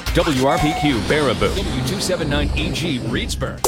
WRPQ Baraboo, W279EG Reedsburg.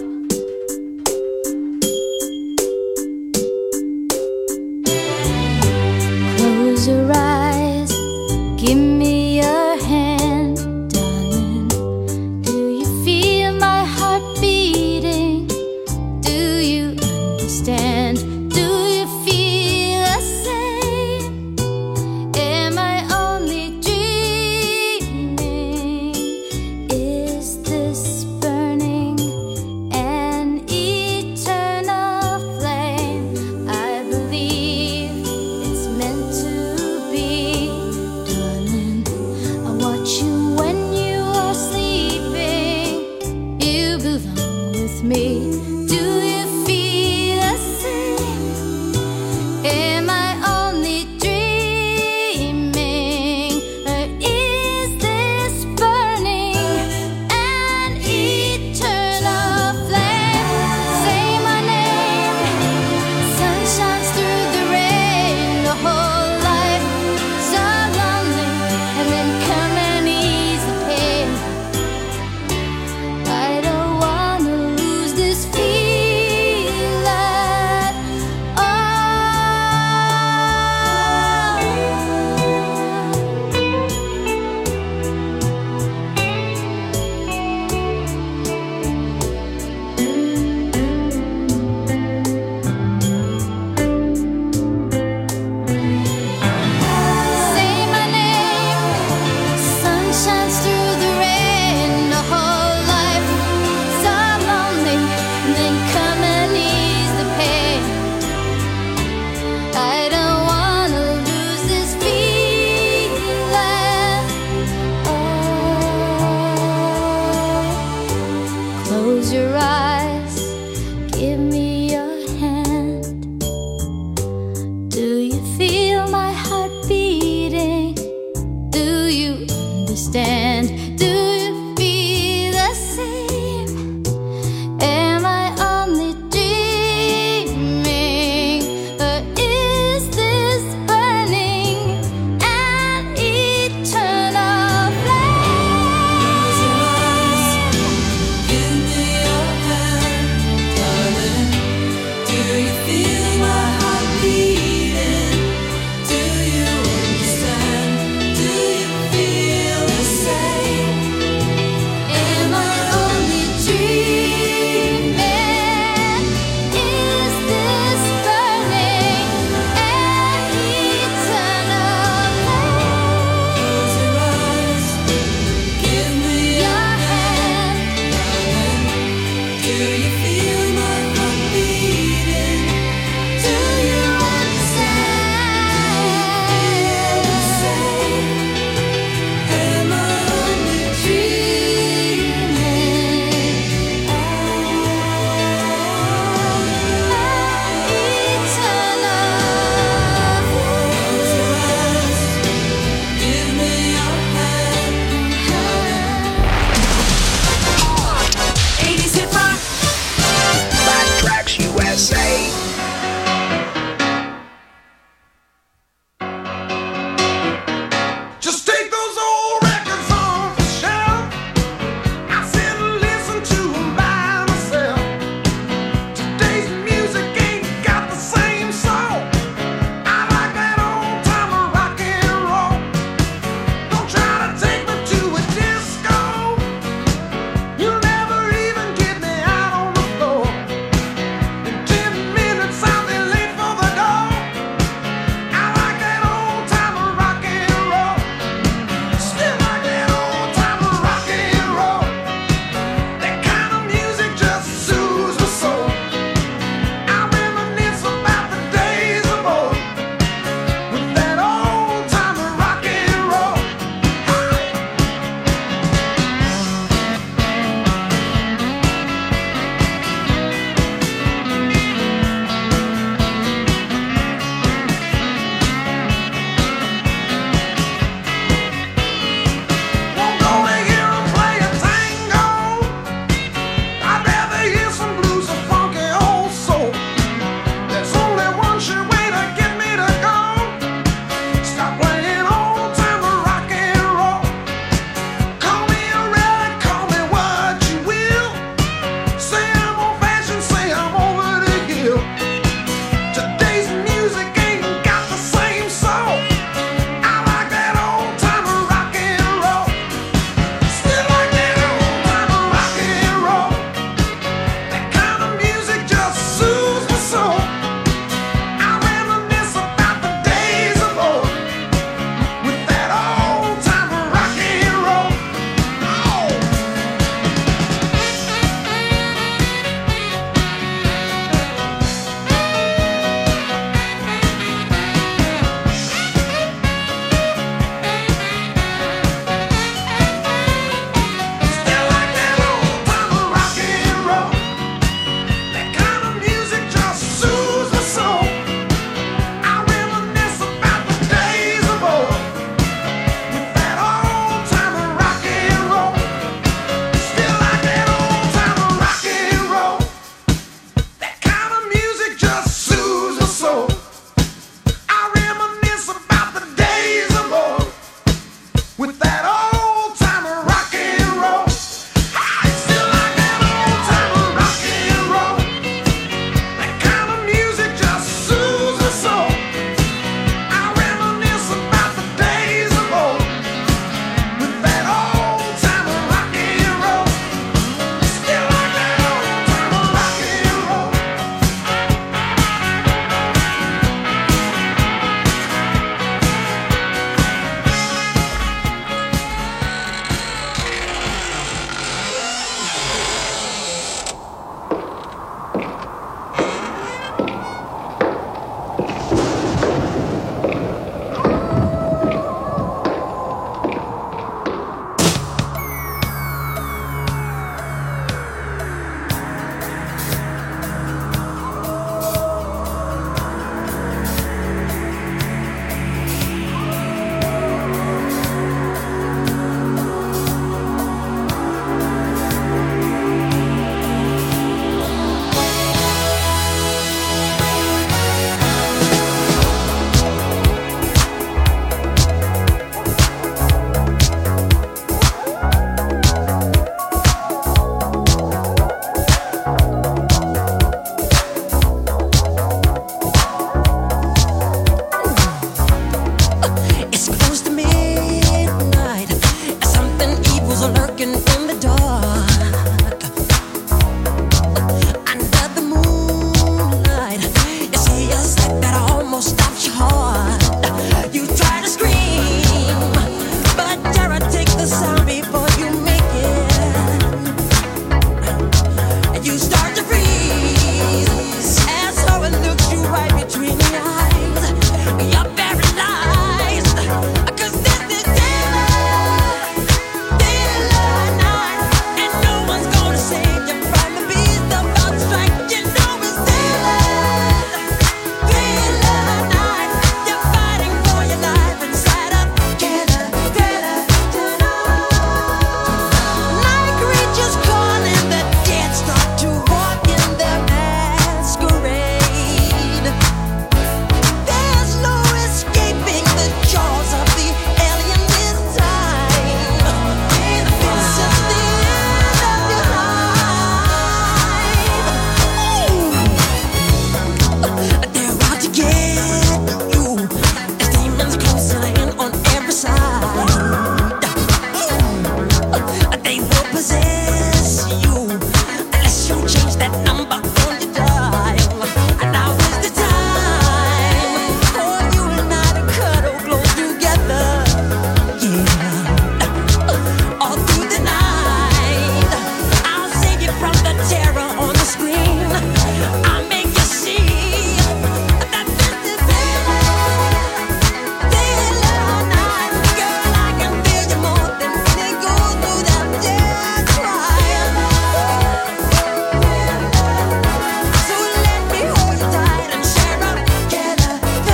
Close your eyes, give me your hand, darling. Do you feel my heart beating? Do you understand? Do you feel the same? Am I only dreaming? Is this burning an eternal flame? I believe it's meant to be, darling. I watch you when you are sleeping. You belong with me. Do you feel the same? Am I only dreaming? Or is this burning an eternal flame? Say my name. Sun shines through the rain. The whole life so lonely, and then come and ease the pain. I don't wanna lose this feeling. Oh. Say my name. Sun shines through the rain. The whole life so lonely, and then come and ease the pain. I don't wanna lose this feeling. Oh. Close your eyes, give me your hand. Do you feel my heart beating? Do you understand? Do you feel the same? Am I only dreaming? Or is this burning an eternal flame? Give me your hand, darling. Do you feel my heart beating? Do you understand? Do you feel the same? shadows are lurking in the dark. Under the moonlight, you see a sight that almost stops your heart. You try to scream, but terror takes the sound before you make it. And you start to freeze as horror looks you right between the eyes. You're paralyzed, 'cause this is daylight night, and no one's gonna save you from the beast about to strike. You know it's daylight night. You're fighting for your life inside a killer tonight. Night creatures calling, the dead start to walk in their masquerade. There's no escaping the jaws of the alien this time. This is the end of your life. They're out to get you. As demons closing in on every side. They will possess you unless you change that number on your dial. And now is the time for you and I to cuddle close together. Yeah, all through the night, I'll save you from the terror on the screen. I'll make you see that this is daylight night. Girl, I can feel you more than when it goes through that dead cry. So let me hold you tight and share a killer.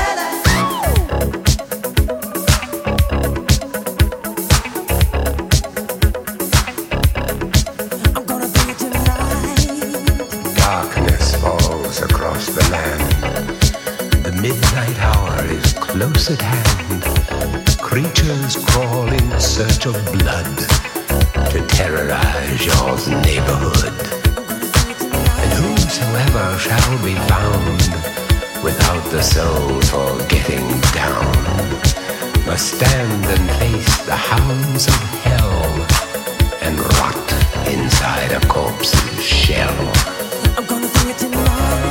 I'm gonna bring it tonight. Darkness falls across the land. The midnight hour is close at hand. Creatures crawl in search of blood to terrorize your neighborhood. And whosoever shall be found without the soul for getting down must stand and face the hounds of hell and rot inside a corpse's shell. I'm gonna bring it tonight.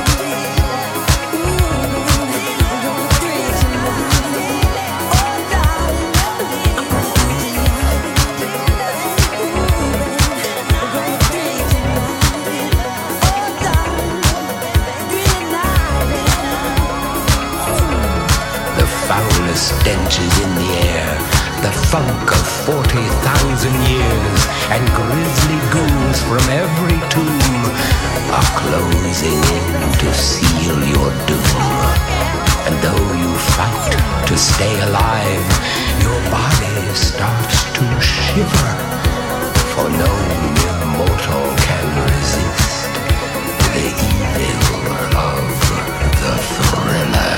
The foulest stench is in the air, the funk of 40,000 years, and grisly ghouls from every tomb are closing in to seal your doom. And though you fight to stay alive, your body starts to shiver, for no mere mortal can resist the evil of the thriller.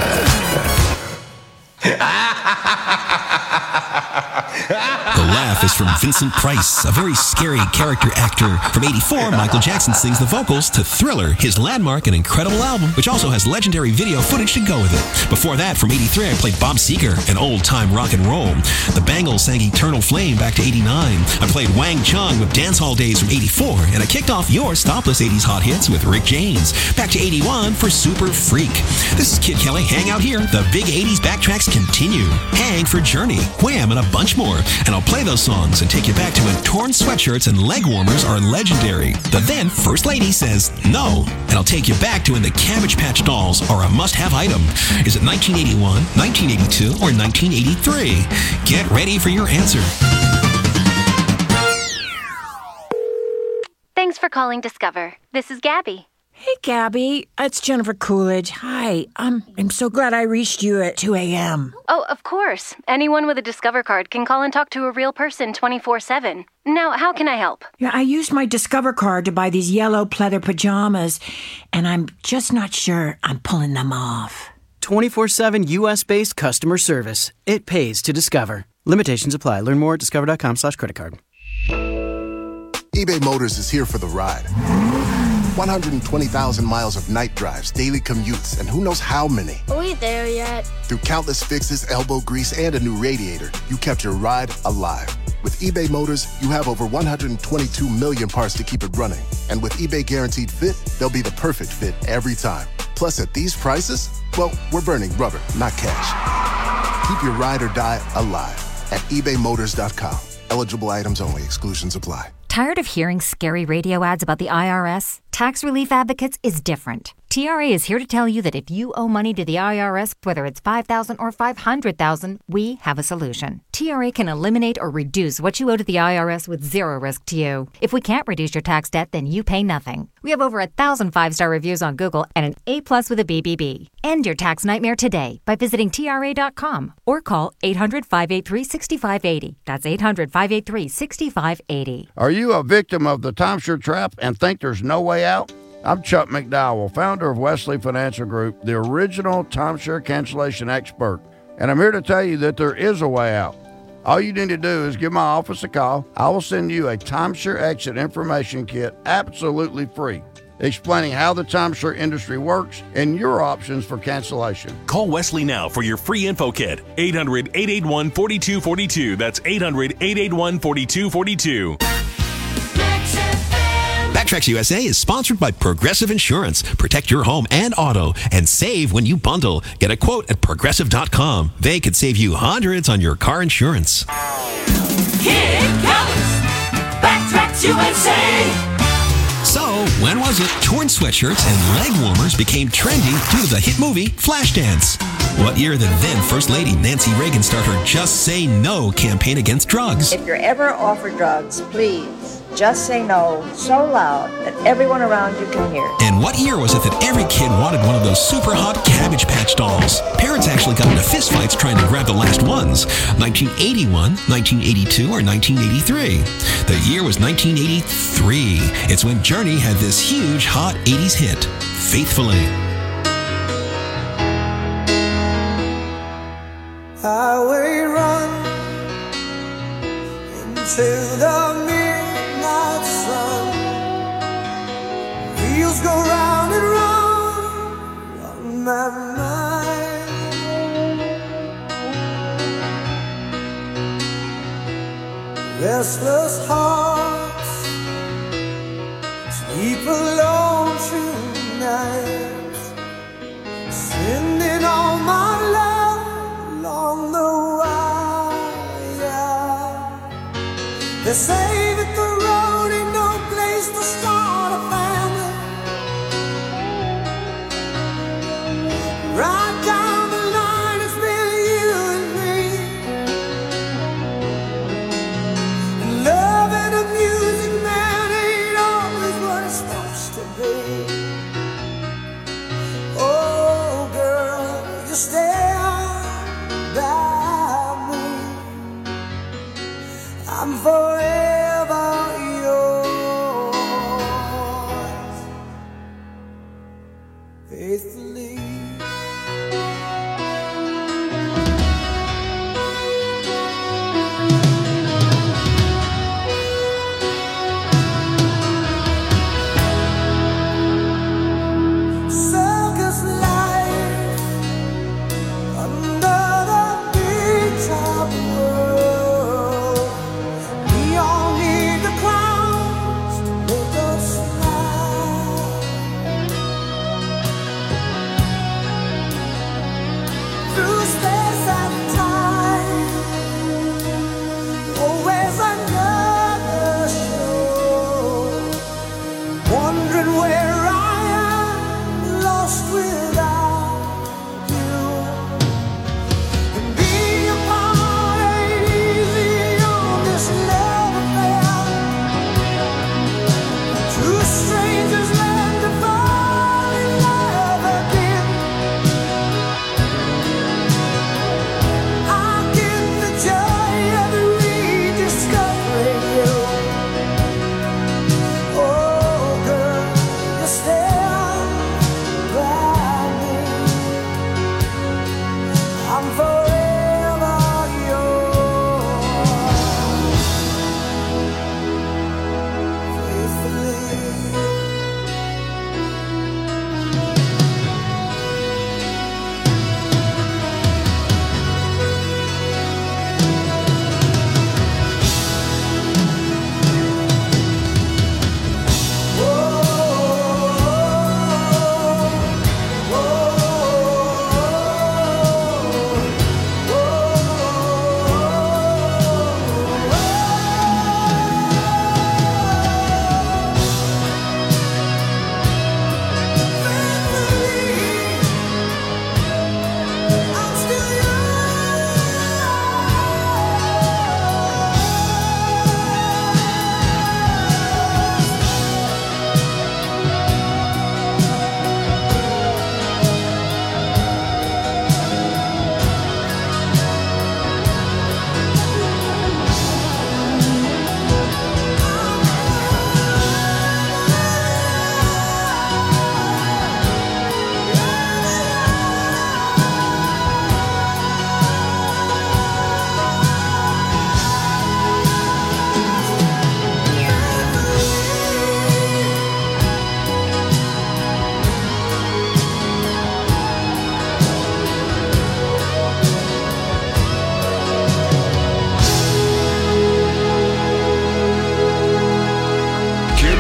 The laugh is from Vincent Price, a very scary character actor. From '84, Michael Jackson sings the vocals to Thriller, his landmark and incredible album, which also has legendary video footage to go with it. Before that, from '83, I played Bob Seger and old-time rock and roll. The Bangles sang Eternal Flame back to '89. I played Wang Chung with Dance Hall Days from '84, and I kicked off your stopless '80s hot hits with Rick James. Back to '81 for Super Freak. This is Kid Kelly. Hang out here. The big '80s backtracks continue. Hang for Journey, Wham, and a bunch more. And I'll play those songs and take you back to when torn sweatshirts and leg warmers are legendary. The then First Lady says no. And I'll take you back to when the Cabbage Patch Dolls are a must-have item. Is it 1981, 1982, or 1983? Get ready for your answer. Thanks for calling Discover. This is Gabby. Hey, Gabby. It's Jennifer Coolidge. Hi. I'm so glad I reached you at 2 a.m. Oh, of course. Anyone with a Discover card can call and talk to a real person 24/7. Now, how can I help? Yeah, I used my Discover card to buy these yellow pleather pajamas, and I'm just not sure I'm pulling them off. 24/7 U.S.-based customer service. It pays to Discover. Limitations apply. Learn more at discover.com/creditcard. eBay Motors is here for the ride. 120,000 miles of night drives, daily commutes, and who knows how many. Are we there yet? Through countless fixes, elbow grease, and a new radiator, you kept your ride alive. With eBay Motors, you have over 122 million parts to keep it running. And with eBay Guaranteed Fit, they'll be the perfect fit every time. Plus, at these prices, well, we're burning rubber, not cash. Keep your ride or die alive at ebaymotors.com. Eligible items only. Exclusions apply. Tired of hearing scary radio ads about the IRS? Tax Relief Advocates is different. TRA is here to tell you that if you owe money to the IRS, whether it's $5,000 or $500,000, we have a solution. TRA can eliminate or reduce what you owe to the IRS with zero risk to you. If we can't reduce your tax debt, then you pay nothing. We have over 1,000 5-star reviews on Google and an A+ with a BBB. End your tax nightmare today by visiting TRA.com or call 800-583-6580. That's 800-583-6580. Are you a victim of the timeshare trap and think there's no way out? I'm Chuck McDowell, founder of Wesley Financial Group, the original timeshare cancellation expert, and I'm here to tell you that there is a way out. All you need to do is give my office a call. I will send you a timeshare exit information kit absolutely free, explaining how the timeshare industry works and your options for cancellation. Call Wesley now for your free info kit. 800-881-4242. That's 800-881-4242. Backtracks USA is sponsored by Progressive Insurance. Protect your home and auto and save when you bundle. Get a quote at Progressive.com. They could save you hundreds on your car insurance. Here it comes! Backtracks USA! So, when was it torn sweatshirts and leg warmers became trendy due to the hit movie Flashdance? What year did then First Lady Nancy Reagan start her Just Say No campaign against drugs? If you're ever offered drugs, please just say no so loud that everyone around you can hear. And what year was it that every kid wanted one of those super hot Cabbage Patch dolls? Parents actually got into fistfights trying to grab the last ones. 1981, 1982, or 1983? The year was 1983. It's when Journey had this huge hot 80s hit, Faithfully. Highway run into the midnight sun. Wheels go round and round on my mind. Restless hearts sleep alone tonight, sending all my love along the wire. They say that the road ain't no place to start a family. Right down the line, it's been you and me. And love and a music man ain't always what it's supposed to be. Oh, girl, you stand by me. I'm forever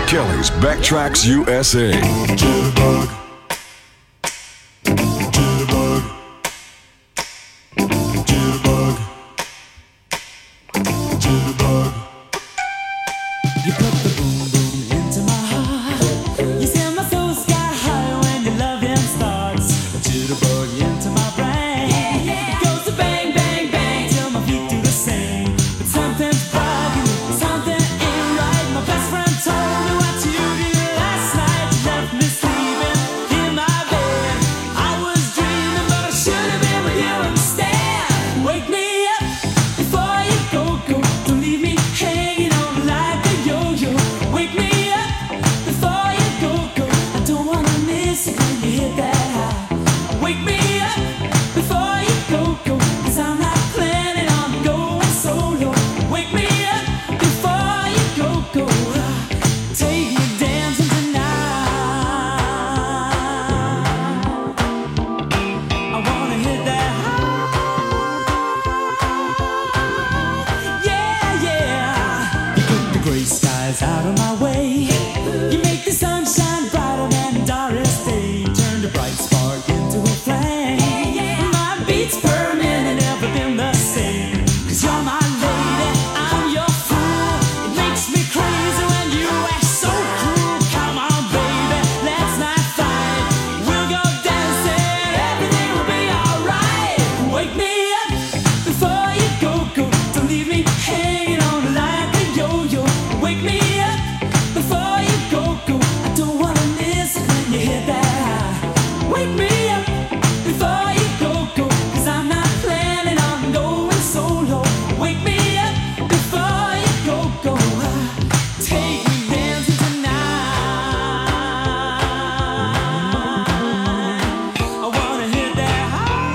Kelly's Backtracks USA. Jitterbug. You put the boom boom into my heart. You send my soul sky high when your loving starts. A jitterbug into my brain. It goes to bang bang bang till my feet do the same. But something's bugging me, something ain't right. My best friend told me what you did last night. You left me sleeping in my bed. I was dreaming, but I should have been with you instead. Wake me up before you go. Don't leave me hanging on like a yo-yo. Wake me up before you go. I don't wanna miss it when you hit that high. Wake me up before you go. 'Cause I'm not planning on going solo. Wake me up before you go. Take me dancing tonight. I wanna hit that high. Yeah, yeah. You put the gray skies out of my way. You make the sunshine brighter than Doris Day. Turn the bright spark into a flame. My beats burning and never been the same. 'Cause you're my lady, I'm your fool. It makes me crazy when you act so cruel. Come on, baby, let's not fight. We'll go dancing, everything will be alright. Wake me up before you go. Don't leave me hanging on like a yo-yo. Wake me up before you go. I don't wanna miss it when you hit that high. Wake me up before you go. 'Cause I'm not planning on going solo. Wake me up before you go. Take me dancing tonight. I wanna hit that high.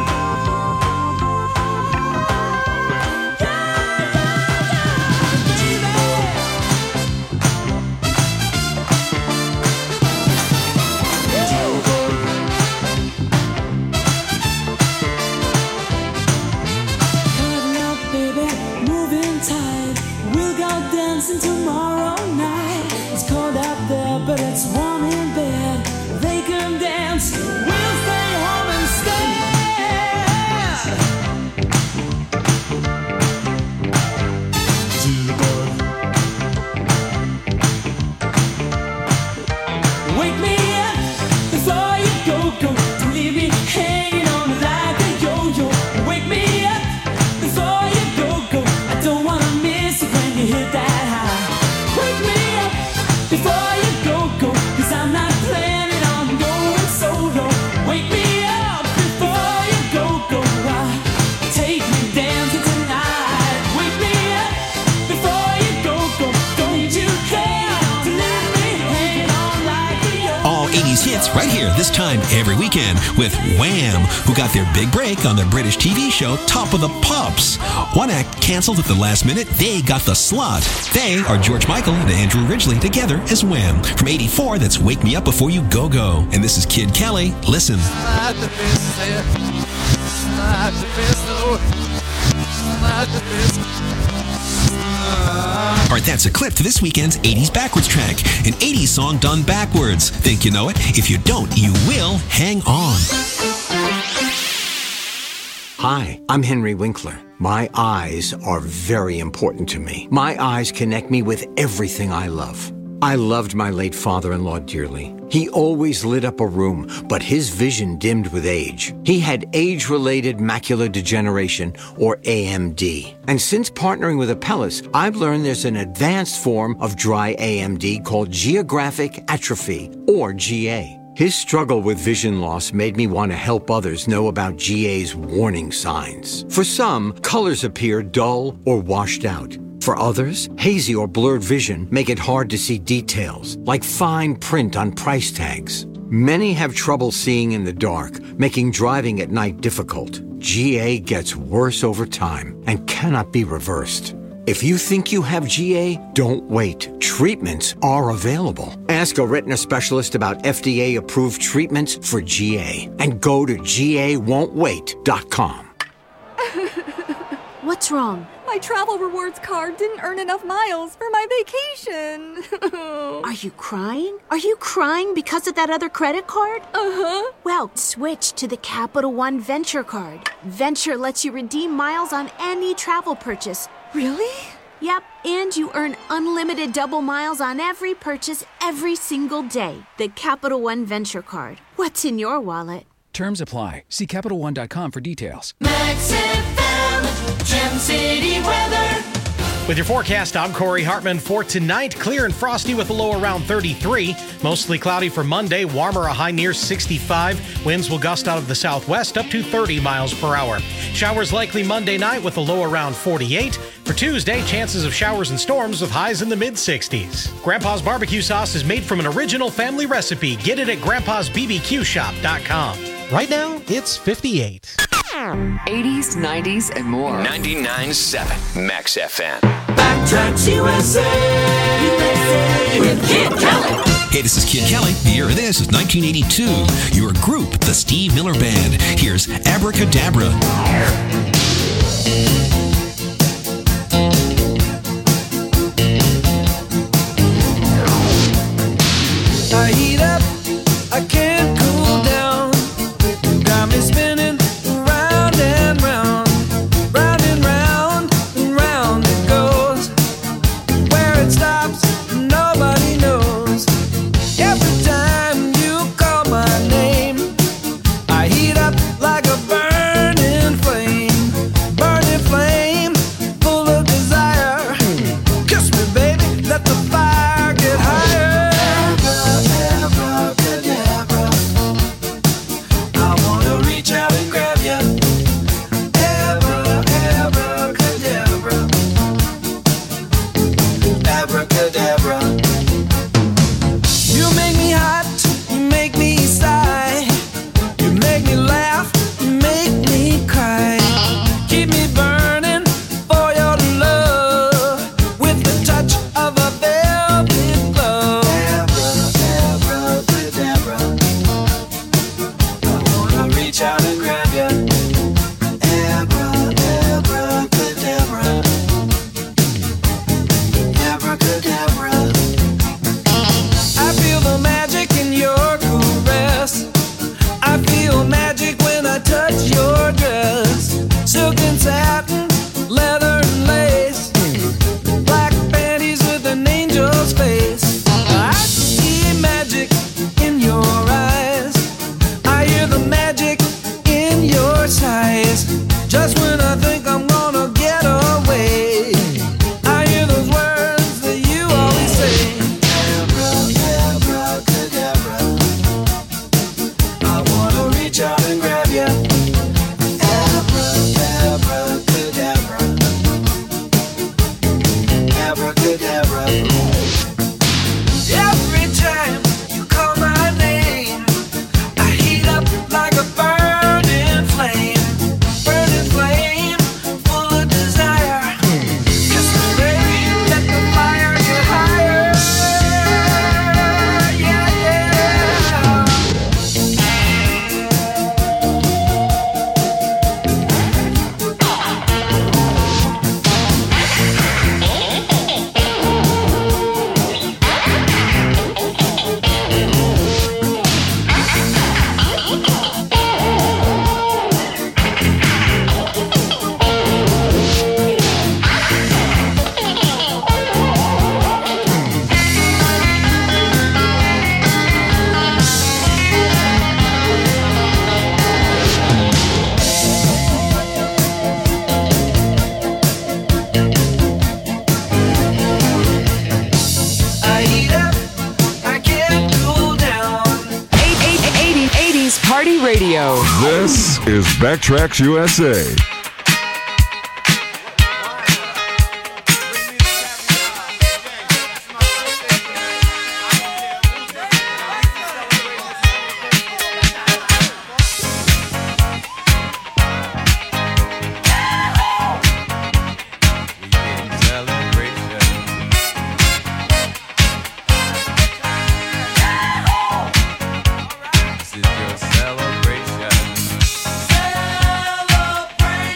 Cuddle up, baby, moving tight. We'll go dancing tomorrow night. It's cold out there, but it's warm in bed. They can dance, we'll stay home instead. Wake me up before you go. Don't leave me hanging on like a yo-yo. Wake me up before you go. I don't wanna miss it when you hit that high. Wake me up before you go. 'Cause I'm not planning on going solo. Wake me up before you go. Take me dancing tonight. Wake me up before you go. Don't need you there to leave me hanging on like a yo-yo. All 80s hits right here this time every weekend with Wham, who got their big break on the British TV show Top of the Pops. One act canceled at the last minute. They got the slot. They are George Michael and Andrew Ridgeley together as Wham. From 84, that's Wake Me Up Before You Go Go. And this is Kid Kelly. Listen. All right, that's a clip to this weekend's 80s Backwards track. An 80s song done backwards. Think you know it? If you don't, you will. Hang on. Hi, I'm Henry Winkler. My eyes are very important to me. My eyes connect me with everything I love. I loved my late father-in-law dearly. He always lit up a room, but his vision dimmed with age. He had age-related macular degeneration, or AMD. And since partnering with Apellis, I've learned there's an advanced form of dry AMD called geographic atrophy, or GA. His struggle with vision loss made me want to help others know about GA's warning signs. For some, colors appear dull or washed out. For others, hazy or blurred vision make it hard to see details, like fine print on price tags. Many have trouble seeing in the dark, making driving at night difficult. GA gets worse over time and cannot be reversed. If you think you have GA, don't wait. Treatments are available. Ask a retina specialist about FDA-approved treatments for GA and go to GAWon'tWait.com. What's wrong? My travel rewards card didn't earn enough miles for my vacation. Are you crying? Are you crying because of that other credit card? Uh-huh. Well, switch to the Capital One Venture card. Venture lets you redeem miles on any travel purchase. Really? Yep, and you earn unlimited double miles on every purchase every single day. The Capital One Venture card. What's in your wallet? Terms apply. See CapitalOne.com for details. Max FM, Gem City weather. With your forecast, I'm Corey Hartman. For tonight, clear and frosty with a low around 33. Mostly cloudy for Monday, warmer, a high near 65. Winds will gust out of the southwest up to 30 miles per hour. Showers likely Monday night with a low around 48. For Tuesday, chances of showers and storms with highs in the mid-60s. Grandpa's barbecue sauce is made from an original family recipe. Get it at grandpa'sbbqshop.com. Right now, it's 58. 80s, 90s, and more. 99.7 Max FM. Backtracks USA with Kid Kelly. Hey, this is Kid Kelly. The year of this is 1982. Your group, the Steve Miller Band. Here's Abracadabra. I heat up, I can't cool down. Got me spinning round and round, round and round, and round it goes. Where it stops, nobody knows. Every time you call my name, I heat up like a burning flame, full of desire. Kiss me, baby, let the fire get higher. Just when I think I'm gonna get away, I hear those words that you always say. Abracadabra, I wanna reach out and grab you. Abracadabra, abracadabra. Every time you call my name, I heat up like a burning flame. This is Backtracks USA. Celebration.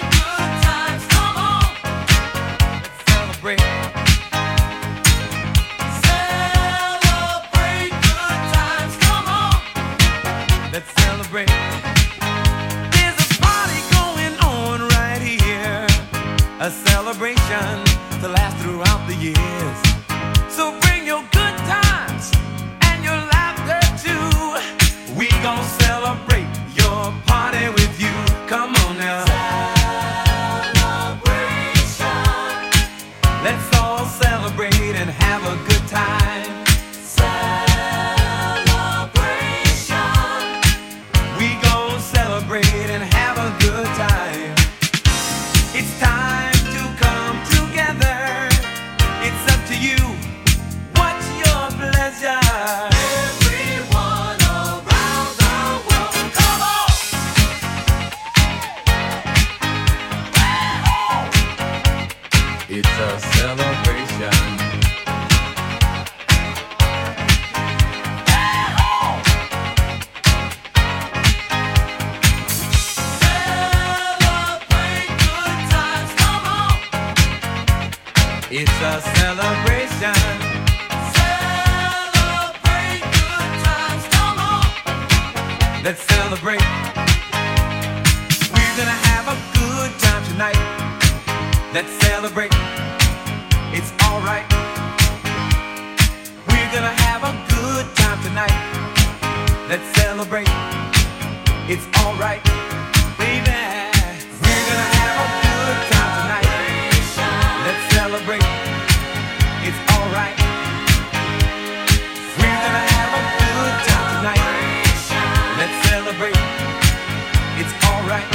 a celebration. Celebrate good times, come on. Let's celebrate. We're gonna have a good time tonight. Let's celebrate. It's alright. We're gonna have a good time tonight. Let's celebrate. It's alright, baby. We're gonna have a good time tonight. Let's celebrate. It's alright. We're gonna have a good time tonight. Let's celebrate. It's alright.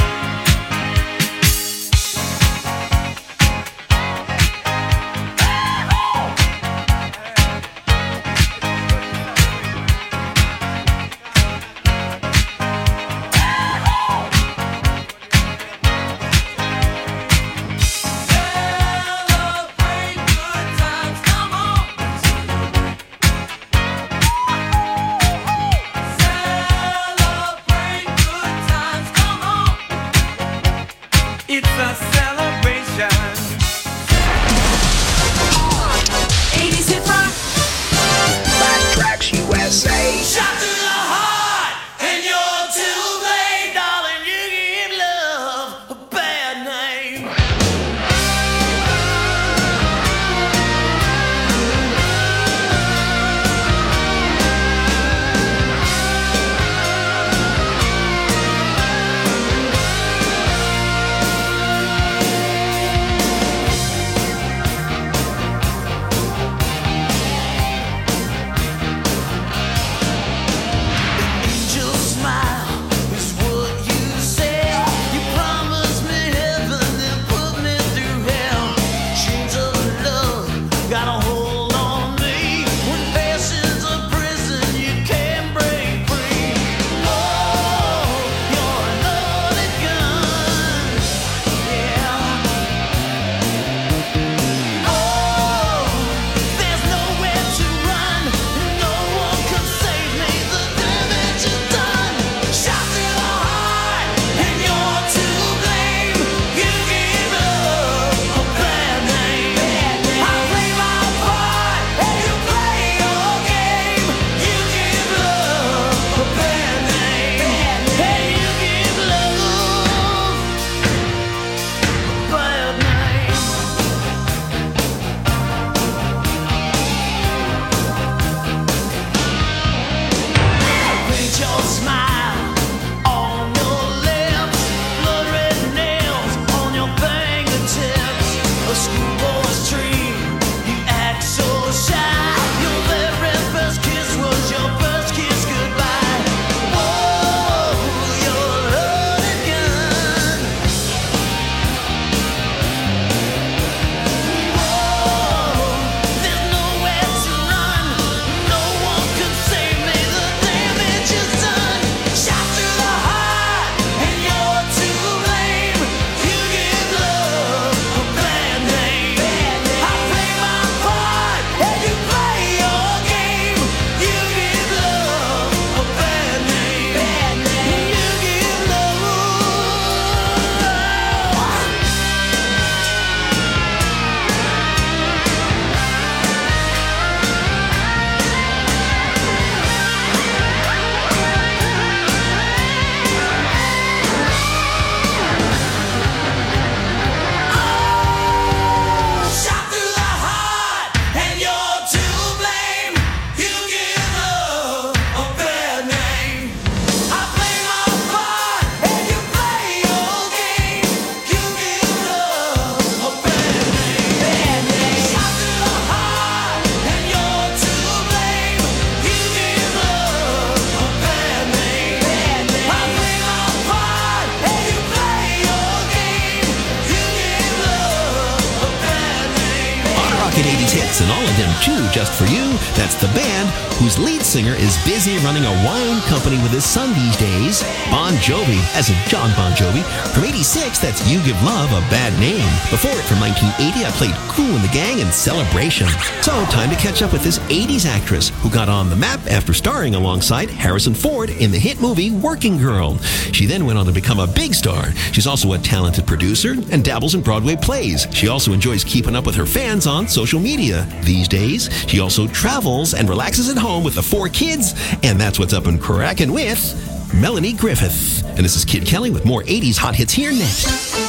hits, and all of them too just for you. That's the band whose lead singer is busy running a wine company with his son these days. Bon Jovi, as in John Bon Jovi. From 86, that's You Give Love a Bad Name. Before it, from 1980, I played Kool and the Gang and Celebration. So, time to catch up with this 80s actress who got on the map after starring alongside Harrison Ford in the hit movie Working Girl. She then went on to become a big star. She's also a talented producer and dabbles in Broadway plays. She also enjoys keeping up with her fans on social media. These days, she also travels and relaxes at home with the 4 kids, and that's what's up and cracking with Melanie Griffith. And this is Kid Kelly with more 80s hot hits here next.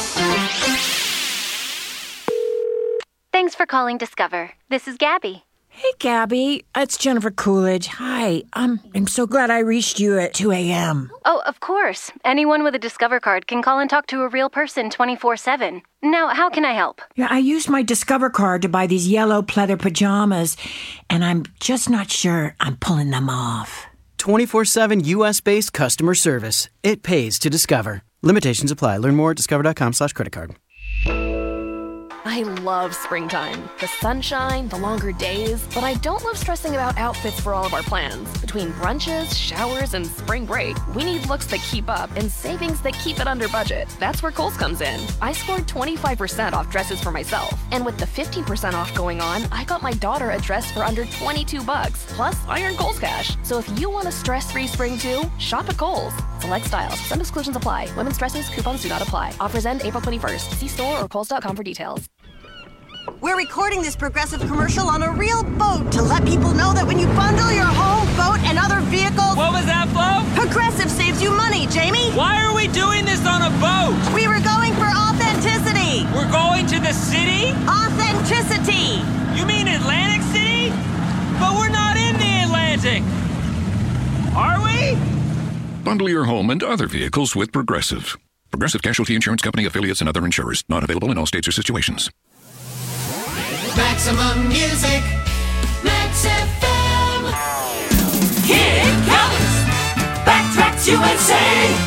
Thanks for calling Discover. This is Gabby. Hey, Gabby. It's Jennifer Coolidge. Hi. I'm so glad I reached you at 2 a.m. Oh, of course. Anyone with a Discover card can call and talk to a real person 24/7. Now, how can I help? Yeah, I used my Discover card to buy these yellow pleather pajamas, and I'm just not sure I'm pulling them off. 24/7 U.S.-based customer service. It pays to Discover. Limitations apply. Learn more at discover.com/creditcard. I love springtime. The sunshine, the longer days, but I don't love stressing about outfits for all of our plans. Between brunches, showers, and spring break, we need looks that keep up and savings that keep it under budget. That's where Kohl's comes in. I scored 25% off dresses for myself, and with the 15% off going on, I got my daughter a dress for under $22. Plus, I earned Kohl's cash. So if you want a stress-free spring too, shop at Kohl's. Select styles. Some exclusions apply. Women's dresses, coupons do not apply. Offers end April 21st. See store or kohls.com for details. We're recording this Progressive commercial on a real boat to let people know that when you bundle your home, boat, and other vehicles... What was that, Flo? Progressive saves you money, Jamie. Why are we doing this on a boat? We were going for authenticity. We're going to the city? Authenticity. You mean Atlantic City? But we're not in the Atlantic. Are we? Bundle your home and other vehicles with Progressive. Progressive Casualty Insurance Company, affiliates, and other insurers. Not available in all states or situations. Maximum music, Max FM. Here it comes. Backtracks USA.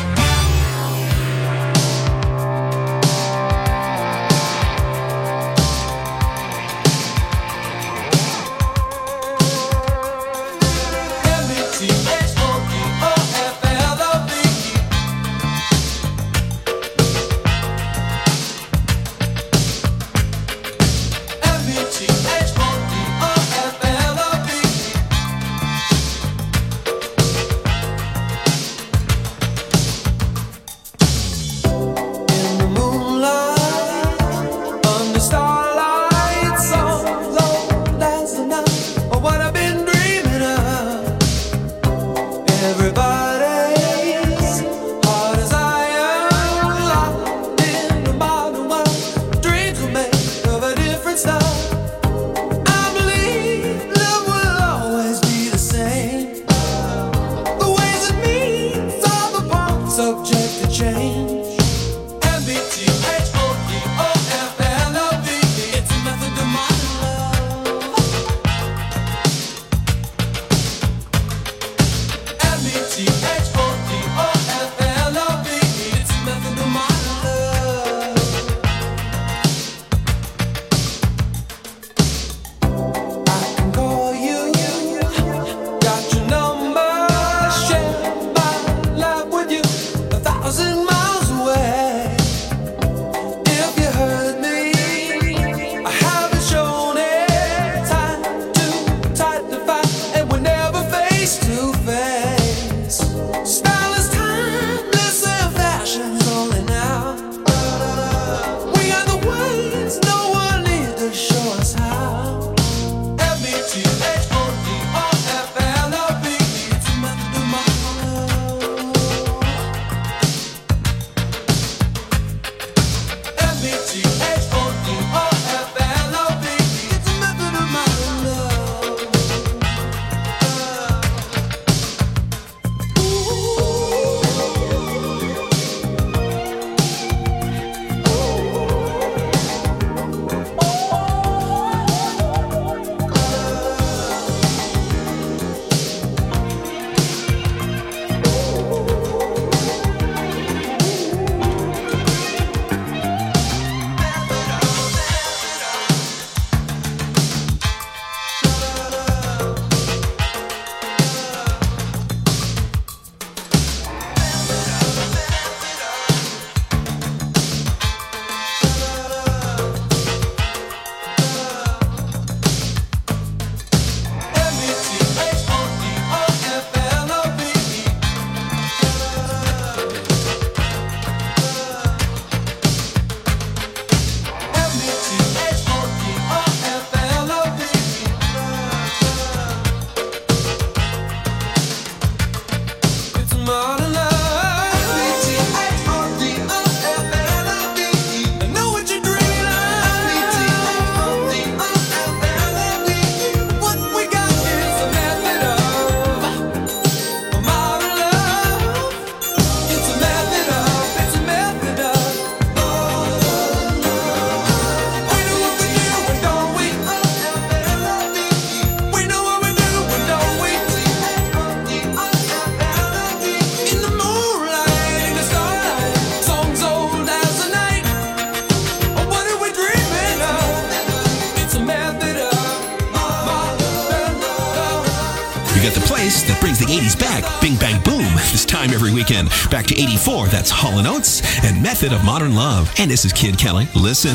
We got the place that brings the 80s back, Bing Bang Boom, this time every weekend. Back to 84, that's Hall & Oates and Method of Modern Love. And this is Kid Kelly. Listen.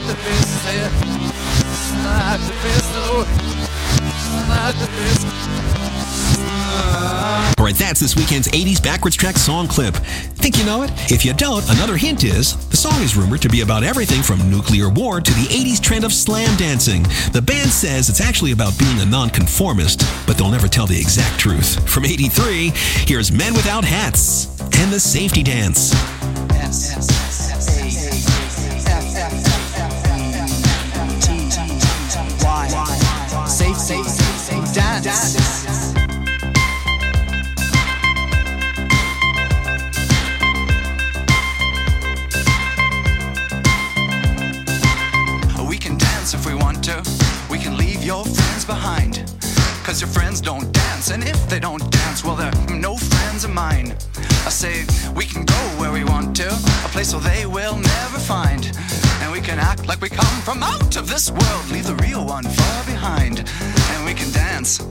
All right, that's this weekend's 80s backwards track song clip. Think you know it? If you don't, another hint is the song is rumored to be about everything from nuclear war to the 80s trend of slam dancing. The band says it's actually about being a nonconformist, but they'll never tell the exact truth. From 83, here's Men Without Hats and the Safety Dance. Safety dance. We can dance if we want to. We can leave your friends behind. Cause your friends don't dance, and if they don't dance, well, they're no friends of mine. I say we can go where we want to, a place where they will never find. And we can act like we come from out of this world, leave the real one far behind. And we can dance.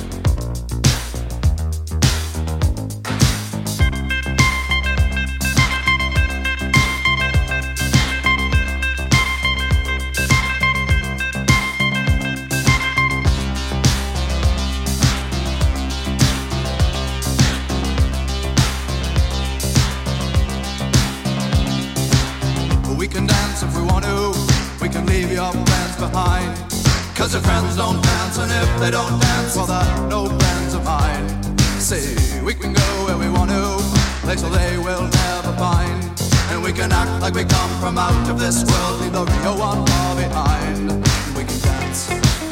We can dance if we want to. We can leave your friends behind. Cause your friends don't dance, and if they don't dance, well, they're no friends of mine. See, we can go where we want to, place where they will never find. And we can act like we come from out of this world, leave the real one far behind. And we can dance.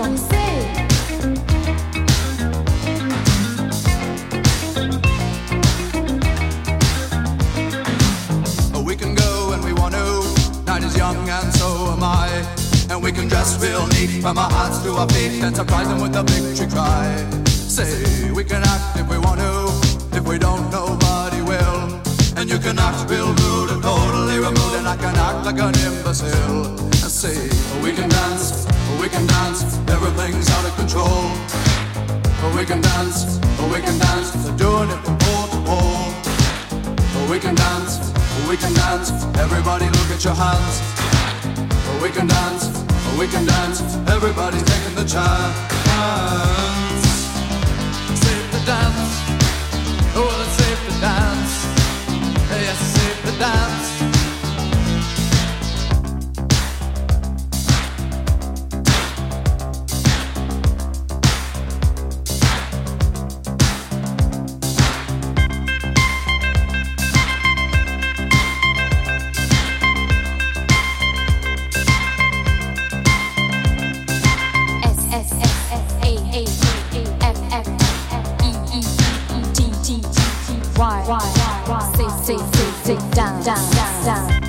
We can go when we want to. Night is young and so am I. And we can dress real neat from our hearts to our feet and surprise them with a victory cry. Say, we can act if we want to. If we don't, nobody will. And you can act real rude and totally removed, and I can act like an imbecile. And say, we can dance, everything's out of control. We can dance, they're doing it from pole to pole. We can dance, everybody look at your hands. We can dance, everybody's taking the chance. Safe to dance, oh, it's safe to dance. Yes, it's safe to dance. Say, down, down, down, down.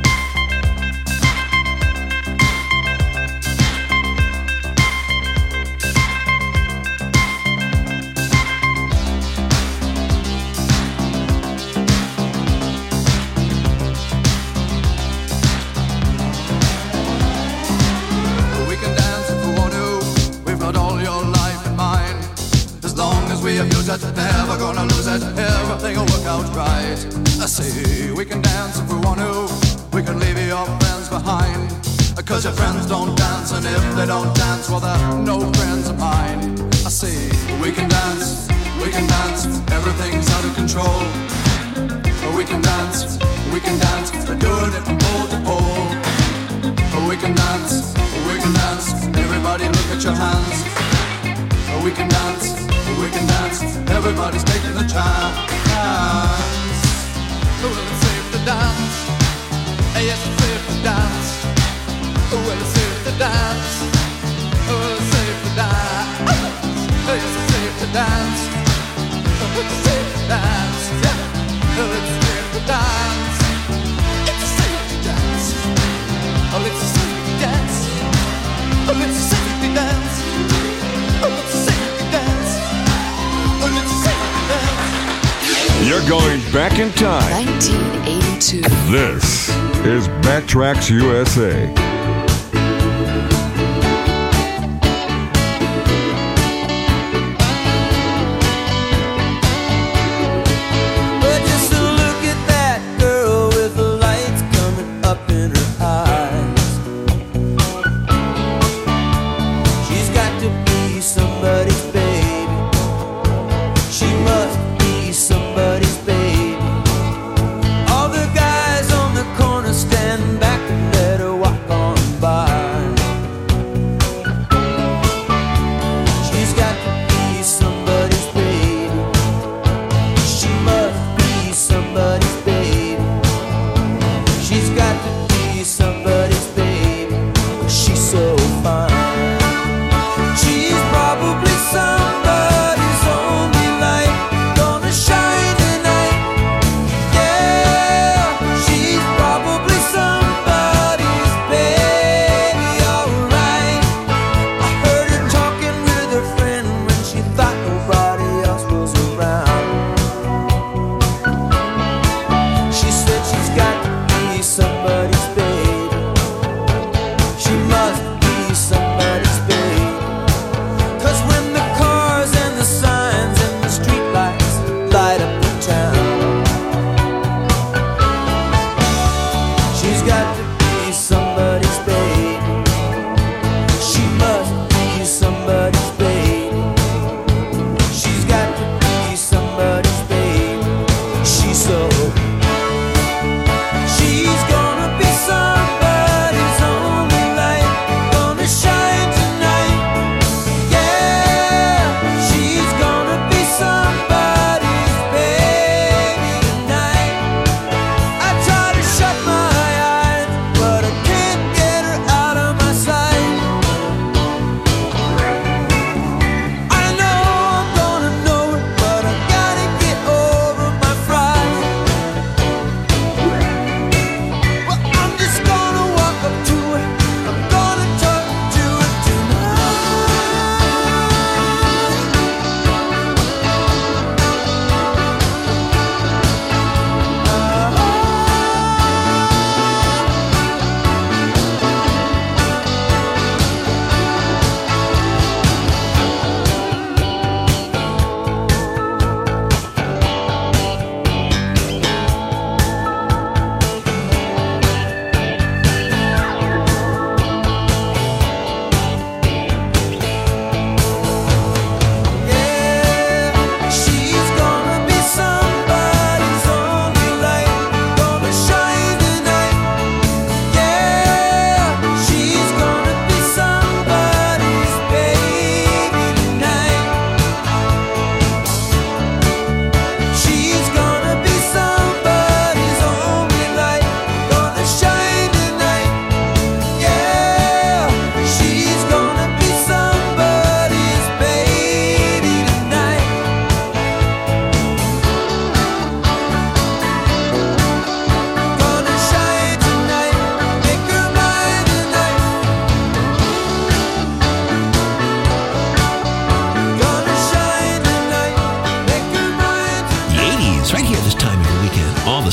We can dance if we want to. We've got all your life in mind. As long as we abuse it, never gonna lose it. Everything will work out right. I say we can dance if we want to. We can leave your friends behind. Cause your friends don't dance, and if they don't dance, well, they're no friends of mine. I say we can dance, everything's out of control. We can dance, they're doing it from pole to pole. We can dance, everybody look at your hands. We can dance, everybody's taking the chance. Well, it's safe to dance. Yes, it's safe to dance. Well, it's safe to dance. Well, it's safe to dance. Yes, it's safe to dance. It's safe to dance. Yeah. Well, it's safe to dance. It's safe to dance. Oh, it's safe to dance. Oh, it's safe to dance. Oh, it's safe to dance. Oh, it's safe to dance. You're going back in time. 1982. This is Backtracks USA.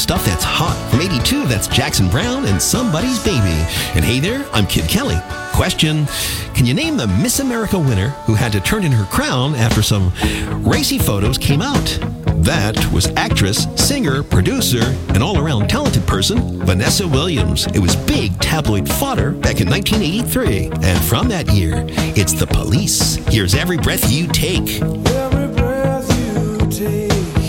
stuff that's hot. From 82, that's Jackson Browne and Somebody's Baby. And hey there, I'm Kid Kelly. Question, can you name the Miss America winner who had to turn in her crown after some racy photos came out? That was actress, singer, producer, and all-around talented person, Vanessa Williams. It was big tabloid fodder back in 1983. And from that year, it's The Police. Here's Every Breath You Take. Every breath you take.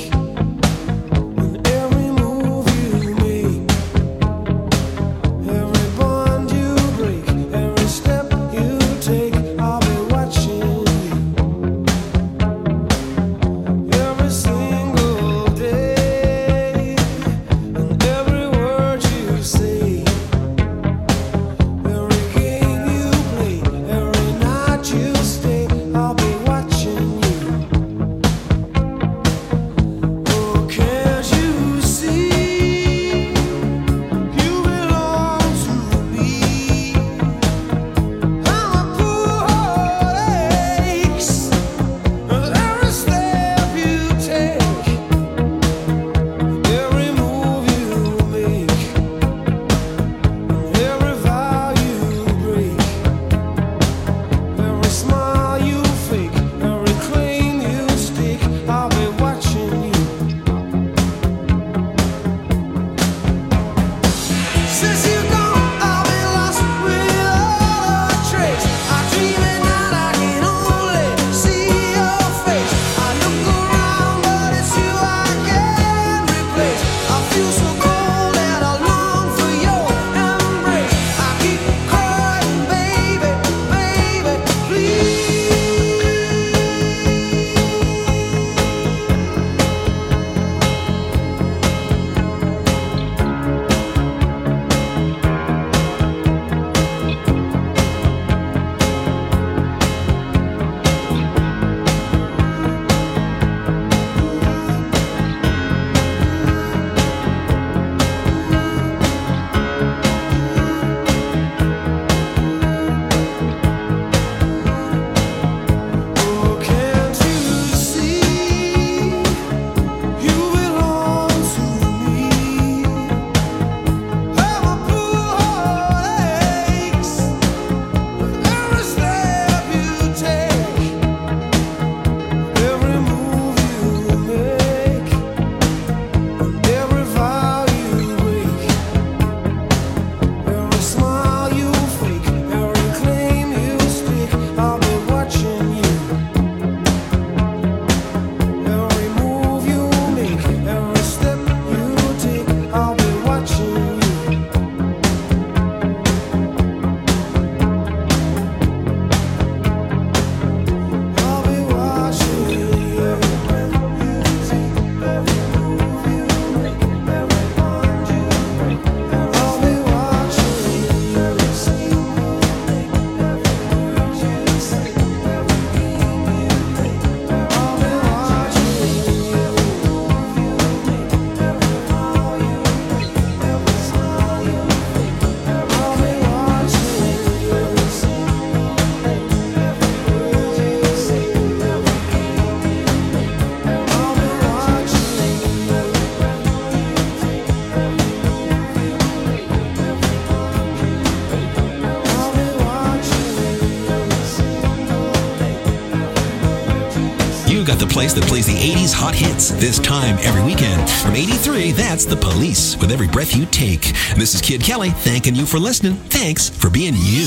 Got the place that plays the 80s hot hits this time every weekend. From 83, that's The Police with Every Breath You Take. And this is Kid Kelly thanking you for listening. Thanks for being you.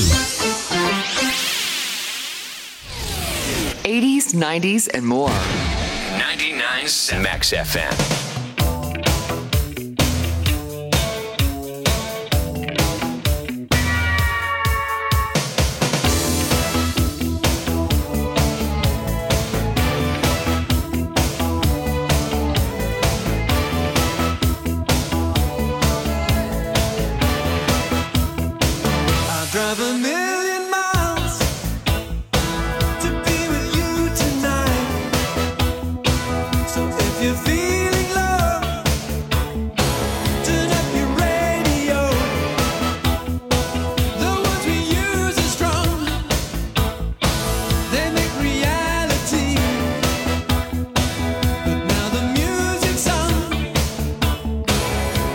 80s, 90s, and more. 99.7 Max FM. Drive a million miles to be with you tonight. So if you're feeling love, turn up your radio. The words we use are strong, they make reality. But now the music's on,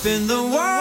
in the world.